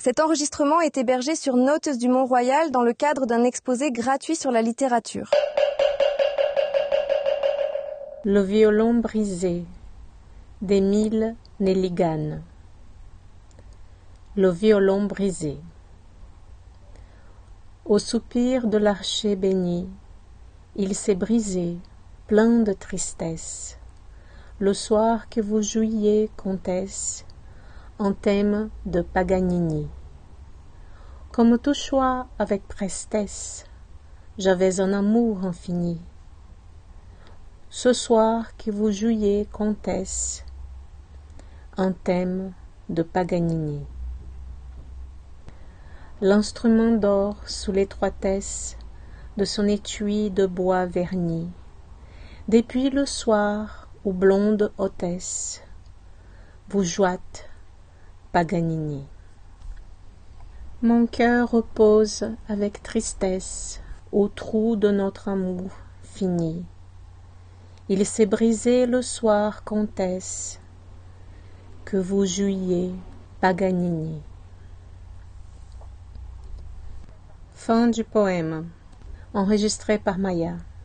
Cet enregistrement est hébergé sur Notes du Mont-Royal dans le cadre d'un exposé gratuit sur la littérature. Le violon brisé d'Émile Nelligan. Le violon brisé. Au soupir de l'archer béni, il s'est brisé, plein de tristesse. Le soir que vous jouiez, comtesse, en thème de Paganini. Comme tout choix avec prestesse, j'avais un amour infini. Ce soir que vous jouiez, comtesse, en thème de Paganini. L'instrument dort sous l'étroitesse de son étui de bois verni, depuis le soir où blonde hôtesse, vous jouâtes Paganini. Mon cœur repose avec tristesse au trou de notre amour fini. Il s'est brisé le soir, comtesse, que vous jouiez Paganini. Fin du poème, enregistré par Maya.